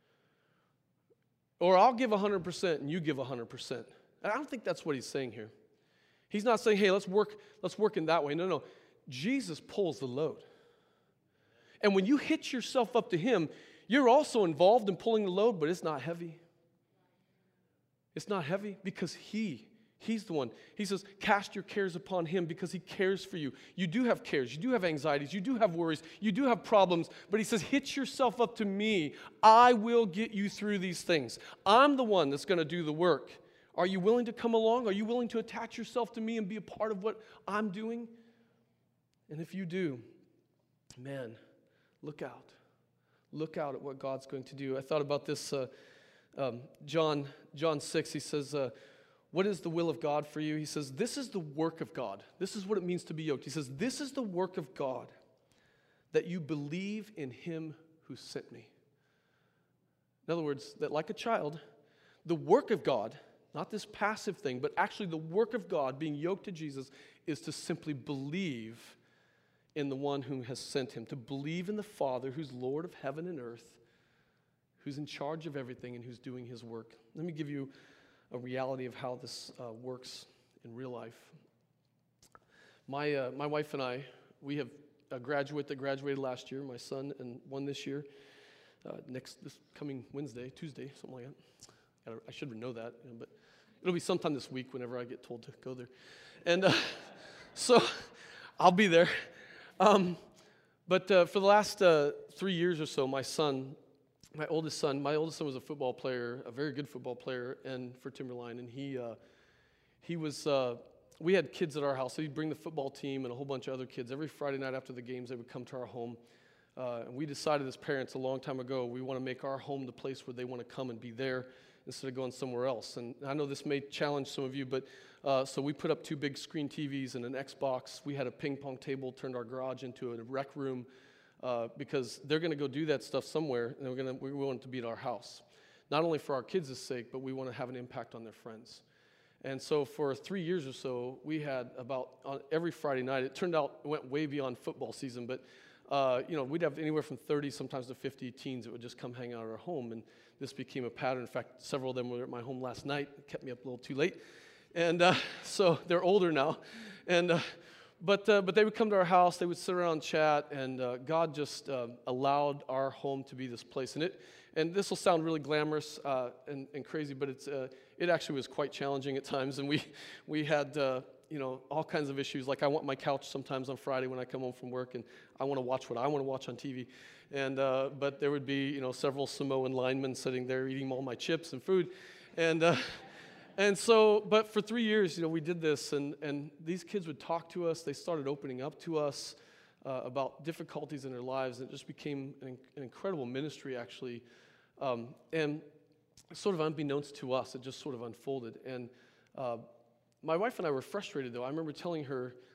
Or I'll give one hundred percent and you give one hundred percent. I don't think that's what he's saying here. He's not saying, hey, let's work, let's work in that way. No, no. Jesus pulls the load. And when you hitch yourself up to him, you're also involved in pulling the load, but it's not heavy. It's not heavy because he, he's the one. He says, cast your cares upon him because he cares for you. You do have cares. You do have anxieties. You do have worries. You do have problems. But he says, hitch yourself up to me. I will get you through these things. I'm the one that's going to do the work. Are you willing to come along? Are you willing to attach yourself to me and be a part of what I'm doing? And if you do, man, look out. Look out at what God's going to do. I thought about this, uh, um, John, John six, he says, uh, what is the will of God for you? He says, this is the work of God. This is what it means to be yoked. He says, this is the work of God, that you believe in him who sent me. In other words, that like a child, the work of God, not this passive thing, but actually the work of God, being yoked to Jesus, is to simply believe in the one who has sent him, to believe in the Father who's Lord of heaven and earth, who's in charge of everything and who's doing his work. Let me give you a reality of how this uh, works in real life. My uh, my wife and I, we have a graduate that graduated last year, my son, and one this year, uh, next this coming Wednesday, Tuesday, something like that. I should know that, you know, but it'll be sometime this week whenever I get told to go there. And uh, so I'll be there. Um, but uh, for the last uh, three years or so, my son, my oldest son, my oldest son was a football player, a very good football player, and for Timberline, and he uh, he was. Uh, we had kids at our house, so he'd bring the football team and a whole bunch of other kids. Every Friday night after the games, they would come to our home. Uh, and we decided as parents a long time ago, we want to make our home the place where they want to come and be there instead of going somewhere else. And I know this may challenge some of you, but uh, so we put up two big screen T Vs and an Xbox. We had a ping pong table, turned our garage into a rec room uh, because they're going to go do that stuff somewhere, and we're going to, we want it to be at our house. Not only for our kids' sake, but we want to have an impact on their friends. And so for three years or so, we had about on every Friday night. It turned out it went way beyond football season, but uh, you know, we'd have anywhere from thirty sometimes to fifty teens that would just come hang out at our home, and this became a pattern. In fact, several of them were at my home last night. It kept me up a little too late, and uh, so they're older now. And uh, but uh, but they would come to our house. They would sit around and chat, and uh, God just uh, allowed our home to be this place. And it and this will sound really glamorous uh, and, and crazy, but it's uh, it actually was quite challenging at times. And we we had uh, you know all kinds of issues. Like I want my couch sometimes on Friday when I come home from work, and I want to watch what I want to watch on T V. And uh, but there would be you know several Samoan linemen sitting there eating all my chips and food, and uh, and so but for three years you know we did this, and and these kids would talk to us. They started opening up to us uh, about difficulties in their lives, and it just became an, an incredible ministry actually, um, and sort of unbeknownst to us, it just sort of unfolded. And uh, my wife and I were frustrated though. I remember telling her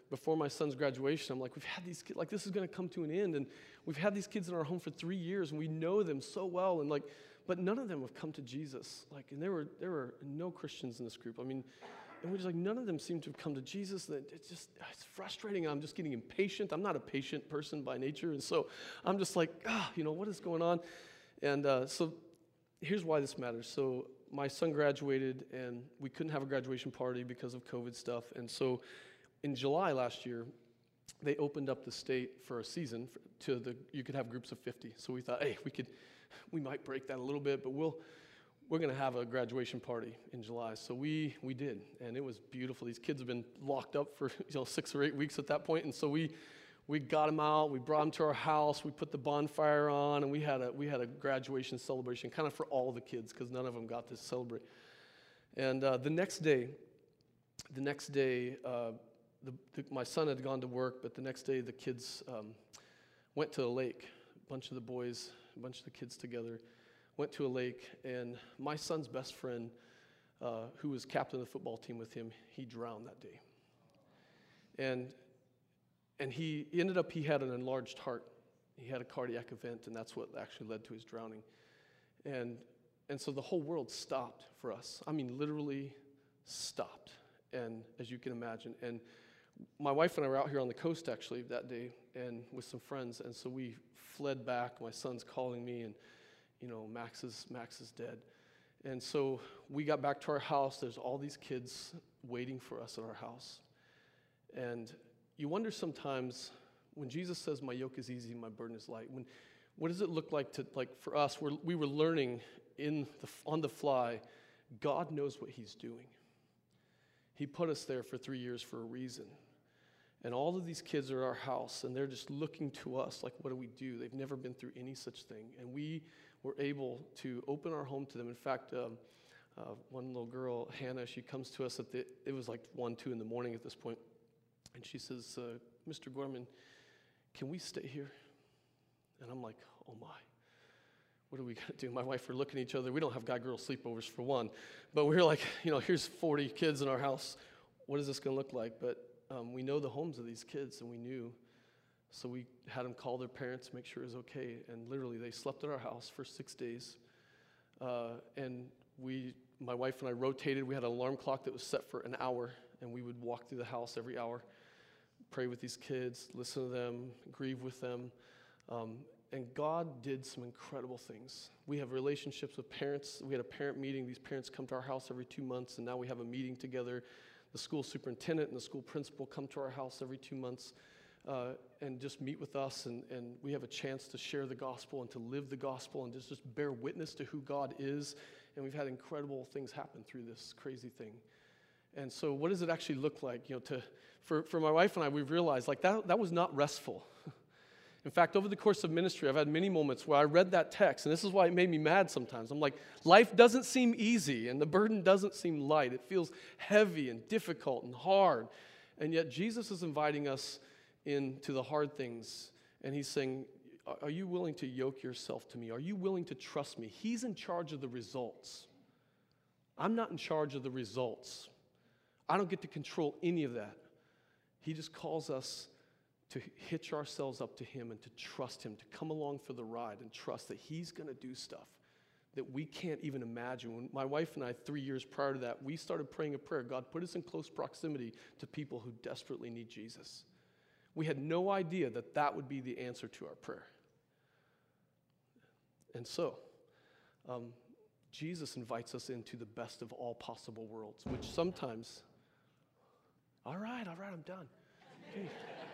before my son's graduation, I'm like, we've had these kids, like this is going to come to an end, and we've had these kids in our home for three years, and we know them so well, and like, but none of them have come to Jesus. Like, and there were there were no Christians in this group. I mean, and we're just like, none of them seem to have come to Jesus. That it's just it's frustrating. I'm just getting impatient. I'm not a patient person by nature, and so I'm just like, ah, you know, what is going on? And uh, so here's why this matters. So my son graduated, and we couldn't have a graduation party because of COVID stuff, and so in July last year, they opened up the state for a season for, to the, you could have groups of fifty. So we thought, hey, we could, we might break that a little bit, but we'll, we're going to have a graduation party in July. So we we did, and it was beautiful. These kids have been locked up for you know six or eight weeks at that point, and so we we got them out. We brought them to our house. We put the bonfire on, and we had a we had a graduation celebration, kind of for all the kids, because none of them got to celebrate. And uh, the next day, the next day. Uh, The, the, my son had gone to work, but the next day the kids um, went to a lake. A bunch of the boys, a bunch of the kids together, went to a lake, and my son's best friend, uh, who was captain of the football team with him, he drowned that day. And and he ended up, he had an enlarged heart. He had a cardiac event, and that's what actually led to his drowning. And and so the whole world stopped for us. I mean, literally stopped. And as you can imagine, and my wife and I were out here on the coast actually that day, and with some friends, and so we fled back. My son's calling me, and you know, Max is Max is dead, and so we got back to our house. There's all these kids waiting for us at our house, and you wonder sometimes when Jesus says, "My yoke is easy, my burden is light." When, what does it look like to like for us? We're, we were learning in the, on the fly. God knows what He's doing. He put us there for three years for a reason. And all of these kids are at our house, and they're just looking to us like, what do we do? They've never been through any such thing. And we were able to open our home to them. In fact, um, uh, one little girl, Hannah, she comes to us at the, it was like one, two in the morning at this point, and she says, uh, Mister Gorman, can we stay here? And I'm like, oh my. What are we going to do? My wife, we're looking at each other. We don't have guy-girl sleepovers for one. But we're like, you know, here's forty kids in our house. What is this going to look like? But um, we know the homes of these kids, and we knew. So we had them call their parents, make sure it was okay. And literally, they slept at our house for six days. Uh, and we, my wife and I rotated. We had an alarm clock that was set for an hour, and we would walk through the house every hour, pray with these kids, listen to them, grieve with them. Um, And God did some incredible things. We have relationships with parents. We had a parent meeting. These parents come to our house every two months, and now we have a meeting together. The school superintendent and the school principal come to our house every two months uh, and just meet with us, and, and we have a chance to share the gospel and to live the gospel and just, just bear witness to who God is. And we've had incredible things happen through this crazy thing. And so what does it actually look like? You know, to for, for my wife and I, we've realized like that, that was not restful. In fact, over the course of ministry, I've had many moments where I read that text, and this is why it made me mad sometimes. I'm like, life doesn't seem easy, and the burden doesn't seem light. It feels heavy and difficult and hard. And yet Jesus is inviting us into the hard things, and He's saying, are you willing to yoke yourself to me? Are you willing to trust me? He's in charge of the results. I'm not in charge of the results. I don't get to control any of that. He just calls us to hitch ourselves up to Him and to trust Him, to come along for the ride and trust that He's going to do stuff that we can't even imagine. When my wife and I, three years prior to that, we started praying a prayer. God, put us in close proximity to people who desperately need Jesus. We had no idea that that would be the answer to our prayer. And so, um, Jesus invites us into the best of all possible worlds, which sometimes, all right, all right, I'm done. Okay.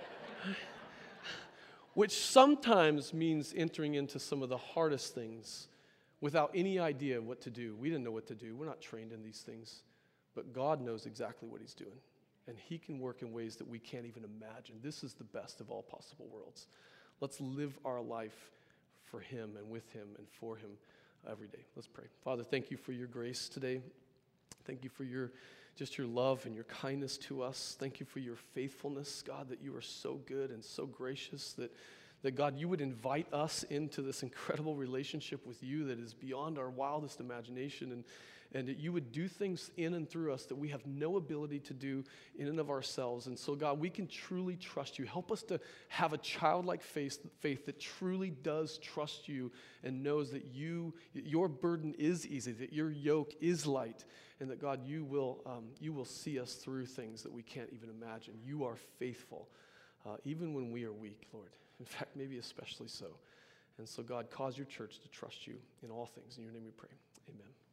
Which sometimes means entering into some of the hardest things without any idea what to do. We didn't know what to do. We're not trained in these things. But God knows exactly what He's doing. And He can work in ways that we can't even imagine. This is the best of all possible worlds. Let's live our life for Him and with Him and for Him every day. Let's pray. Father, thank You for Your grace today. Thank You for Your just Your love and Your kindness to us. Thank You for Your faithfulness, God, that You are so good and so gracious, that, that God, you would invite us into this incredible relationship with you that is beyond our wildest imagination, and, and that you would do things in and through us that we have no ability to do in and of ourselves. And so, God, we can truly trust you. Help us to have a childlike faith, faith that truly does trust you and knows that you, your burden is easy, that your yoke is light, and that, God, you will, um, you will see us through things that we can't even imagine. You are faithful, uh, even when we are weak, Lord. In fact, maybe especially so. And so, God, cause your church to trust you in all things. In your name we pray. Amen.